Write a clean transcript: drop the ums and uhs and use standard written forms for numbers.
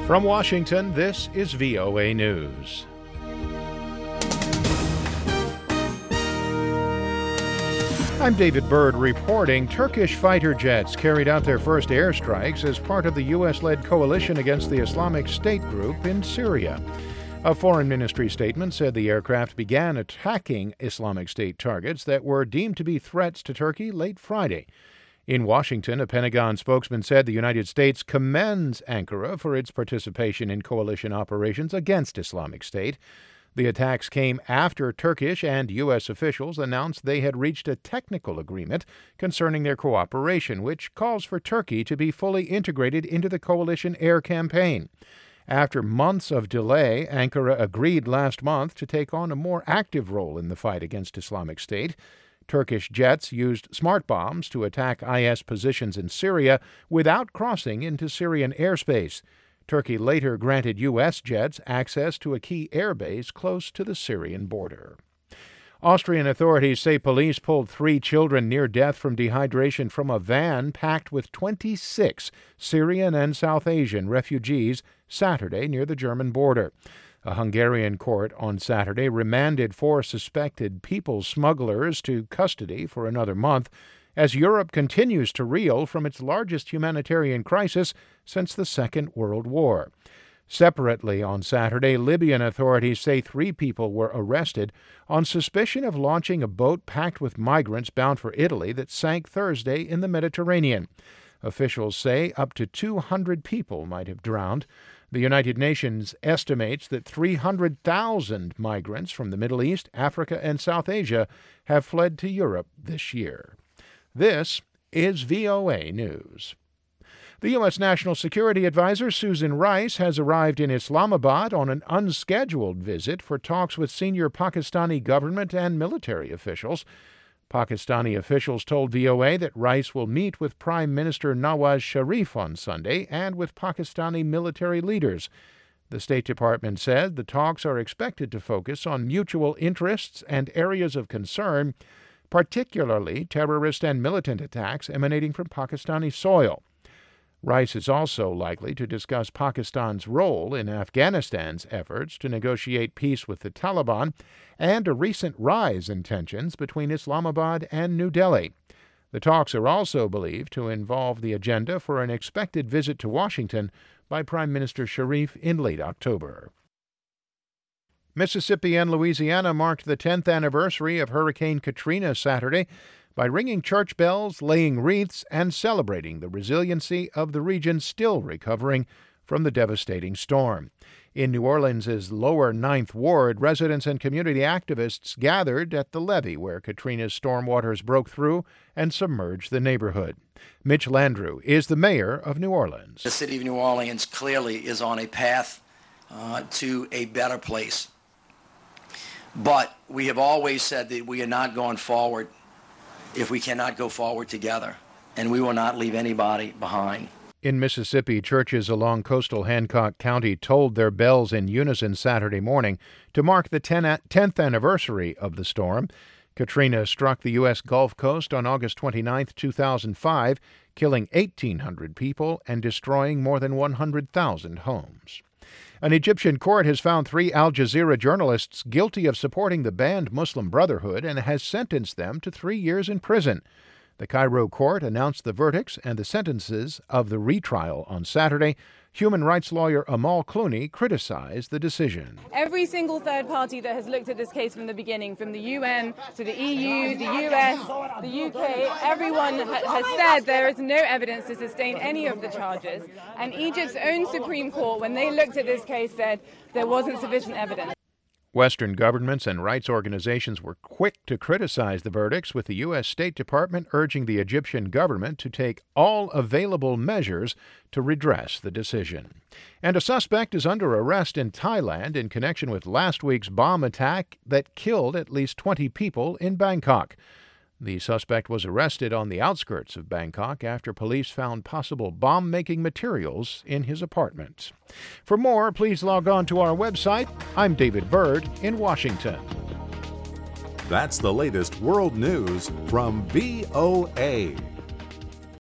From Washington, this is VOA News. I'm David Byrd reporting. Turkish fighter jets carried out their first airstrikes as part of the U.S.-led coalition against the Islamic State group in Syria. A foreign ministry statement said the aircraft began attacking Islamic State targets that were deemed to be threats to Turkey late Friday. In Washington, a Pentagon spokesman said the United States commends Ankara for its participation in coalition operations against Islamic State. The attacks came after Turkish and U.S. officials announced they had reached a technical agreement concerning their cooperation, which calls for Turkey to be fully integrated into the coalition air campaign. After months of delay, Ankara agreed last month to take on a more active role in the fight against Islamic State. Turkish jets used smart bombs to attack IS positions in Syria without crossing into Syrian airspace. Turkey later granted U.S. jets access to a key airbase close to the Syrian border. Austrian authorities say police pulled 3 children near death from dehydration from a van packed with 26 Syrian and South Asian refugees Saturday near the German border. A Hungarian court on Saturday remanded 4 suspected people smugglers to custody for another month as Europe continues to reel from its largest humanitarian crisis since the Second World War. Separately on Saturday, Libyan authorities say 3 people were arrested on suspicion of launching a boat packed with migrants bound for Italy that sank Thursday in the Mediterranean. Officials say up to 200 people might have drowned. The United Nations estimates that 300,000 migrants from the Middle East, Africa, and South Asia have fled to Europe this year. This is VOA News. The U.S. National Security Advisor Susan Rice has arrived in Islamabad on an unscheduled visit for talks with senior Pakistani government and military officials. Pakistani officials told VOA that Rice will meet with Prime Minister Nawaz Sharif on Sunday and with Pakistani military leaders. The State Department said the talks are expected to focus on mutual interests and areas of concern, particularly terrorist and militant attacks emanating from Pakistani soil. Rice is also likely to discuss Pakistan's role in Afghanistan's efforts to negotiate peace with the Taliban and a recent rise in tensions between Islamabad and New Delhi. The talks are also believed to involve the agenda for an expected visit to Washington by Prime Minister Sharif in late October. Mississippi and Louisiana marked the 10th anniversary of Hurricane Katrina Saturday by ringing church bells, laying wreaths, and celebrating the resiliency of the region still recovering from the devastating storm. In New Orleans' lower Ninth Ward, residents and community activists gathered at the levee where Katrina's stormwaters broke through and submerged the neighborhood. Mitch Landrieu is the mayor of New Orleans. The city of New Orleans clearly is on a path to a better place. But we have always said that we are not going forward if we cannot go forward together, and we will not leave anybody behind. In Mississippi, churches along coastal Hancock County tolled their bells in unison Saturday morning to mark the 10th anniversary of the storm. Katrina struck the U.S. Gulf Coast on August 29, 2005, killing 1,800 people and destroying more than 100,000 homes. An Egyptian court has found 3 Al Jazeera journalists guilty of supporting the banned Muslim Brotherhood and has sentenced them to 3 years in prison. The Cairo court announced the verdicts and the sentences of the retrial on Saturday. Human rights lawyer Amal Clooney criticized the decision. Every single third party that has looked at this case from the beginning, from the UN to the EU, the US, the UK, everyone has said there is no evidence to sustain any of the charges. And Egypt's own Supreme Court, when they looked at this case, said there wasn't sufficient evidence. Western governments and rights organizations were quick to criticize the verdicts, with the U.S. State Department urging the Egyptian government to take all available measures to redress the decision. And a suspect is under arrest in Thailand in connection with last week's bomb attack that killed at least 20 people in Bangkok. The suspect was arrested on the outskirts of Bangkok after police found possible bomb-making materials in his apartment. For more, please log on to our website. I'm David Byrd in Washington. That's the latest world news from VOA.